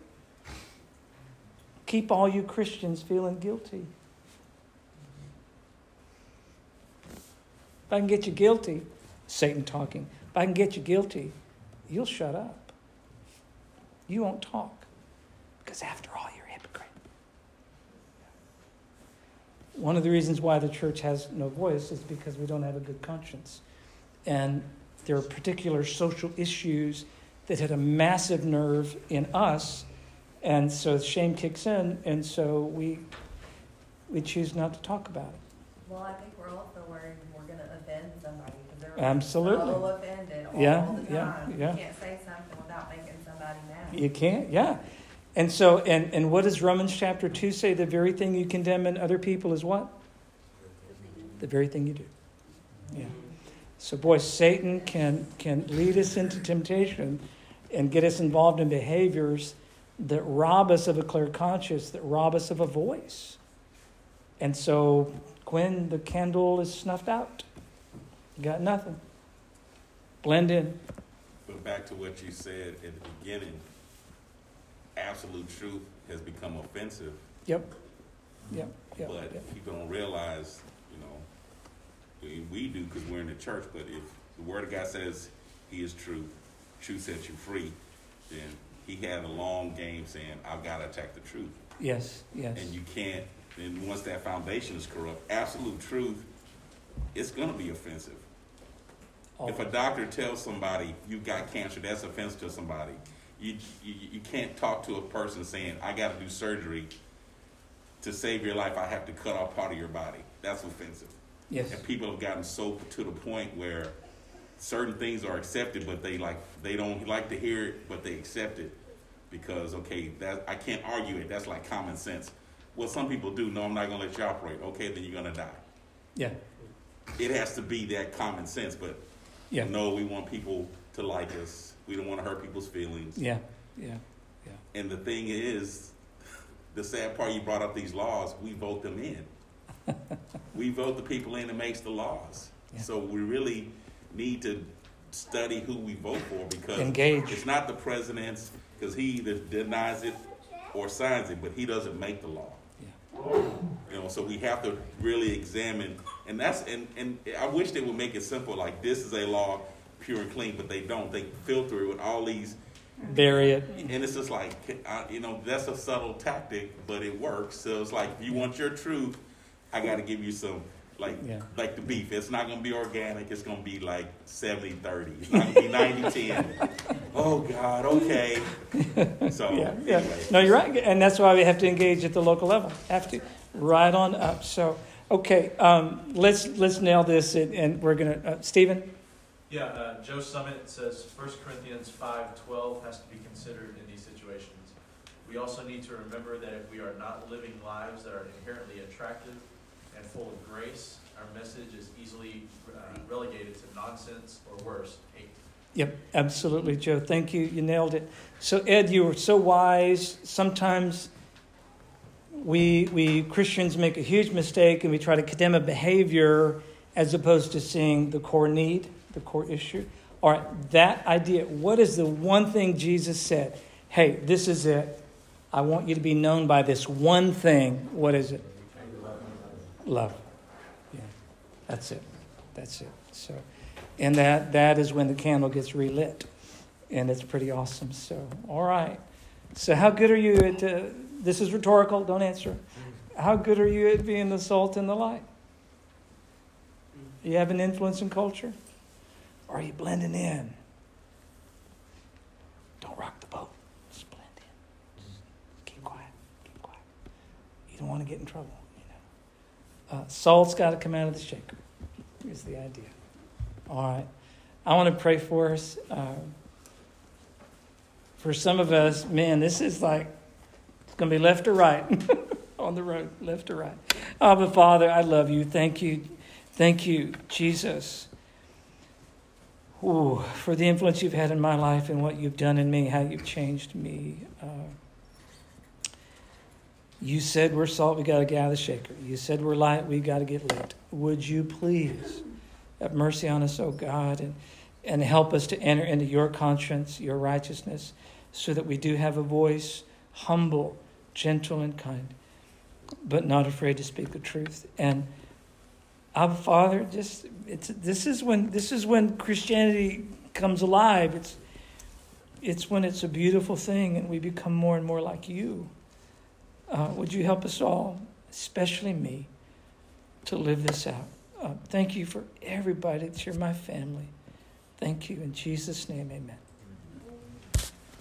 Keep all you Christians feeling guilty. If I can get you guilty, Satan talking, if I can get you guilty, you'll shut up. You won't talk. Because after all, you're a hypocrite. One of the reasons why the church has no voice is because we don't have a good conscience. And there are particular social issues that hit a massive nerve in us, and so shame kicks in, and so we we choose not to talk about it. Well, I think we're also worried we're going to offend somebody because they're Absolutely. so offended all Yeah, the yeah, time. yeah. You can't say something without making somebody mad. You can't, yeah. And so, and, and what does Romans chapter two say? The very thing you condemn in other people is what? The very thing you do. Yeah. So, boy, Satan can can lead us into temptation and get us involved in behaviors that rob us of a clear conscience, that rob us of a voice. And so, Gwen, the candle is snuffed out. You got nothing. Blend in. But back to what you said at the beginning, absolute truth has become offensive. Yep. Yep. Yep. But Yep. people don't realize, you know, we, we do because we're in the church, but if the Word of God says He is truth, truth sets you free, then He had a long game saying, I've got to attack the truth. Yes, yes. And you can't, and once that foundation is corrupt, absolute truth, it's going to be offensive. Always. If a doctor tells somebody you've got cancer, that's offensive to somebody. You, you you can't talk to a person saying, I got to do surgery to save your life. I have to cut off part of your body. That's offensive. Yes. And people have gotten so to the point where certain things are accepted, but they like they don't like to hear it, but they accept it because okay, that I can't argue it. That's like common sense. Well, some people do. No, I'm not going to let you operate. Okay, then you're going to die. Yeah. It has to be that common sense, but Yeah. no, we want people to like us. We don't want to hurt people's feelings. Yeah. Yeah. Yeah. And the thing is, the sad part, you brought up these laws, we vote them in. We vote the people in that makes the laws. Yeah. So we really need to study who we vote for because Engage. It's not the president's, because he either denies it or signs it, but he doesn't make the law. Yeah. You know, so we have to really examine, and that's and, and I wish they would make it simple, like this is a law, pure and clean, but they don't. They filter it with all these, Bury it. and it's just like, uh, you know, that's a subtle tactic, but it works. So it's like, if you want your truth, I got to give you some, like, Yeah. like the beef. It's not going to be organic. It's going to be like seventy thirty. It's not going to be ninety ten. Oh, God, okay. So, Yeah, yeah. anyway. No, you're right. And that's why we have to engage at the local level. Have to. Right on up. So, okay, um, let's let's nail this, and, and we're going to, uh, Stephen? Yeah, uh, Joe Summit says First Corinthians five twelve has to be considered in these situations. We also need to remember that if we are not living lives that are inherently attractive and full of grace, our message is easily uh, relegated to nonsense or worse, hate. Yep, absolutely, Joe. Thank you. You nailed it. So, Ed, you were so wise. Sometimes we we Christians make a huge mistake and we try to condemn a behavior as opposed to seeing the core need, the core issue. All right, that idea. What is the one thing Jesus said? Hey, this is it. I want you to be known by this one thing. What is it? Love. Yeah, that's it. That's it. So, and that that is when the candle gets relit, and it's pretty awesome. So, all right. So, how good are you at? Uh, this is rhetorical. Don't answer. How good are you at being the salt and the light? You have an influence in culture, or are you blending in? Don't rock the boat. Just blend in. Just keep quiet. Keep quiet. You don't want to get in trouble. Uh, salt's got to come out of the shaker, is the idea. All right. I want to pray for us. Uh, for some of us, man, this is like, it's going to be left or right on the road, left or right. Oh, but Father, I love you. Thank you. Thank you, Jesus, Ooh, for the influence you've had in my life and what you've done in me, how you've changed me. Uh, you said we're salt, we got to gather shaker. You said we're light, we got to get lit. Would you please have mercy on us, oh God, and, and help us to enter into your conscience, your righteousness, so that we do have a voice, humble, gentle, and kind, but not afraid to speak the truth. And Abba, Father, just it's this is when this is when Christianity comes alive. It's it's when it's a beautiful thing, and we become more and more like you. Uh, would you help us all, especially me, to live this out? Uh, thank you for everybody. It's you're my family. Thank you in Jesus' name, amen.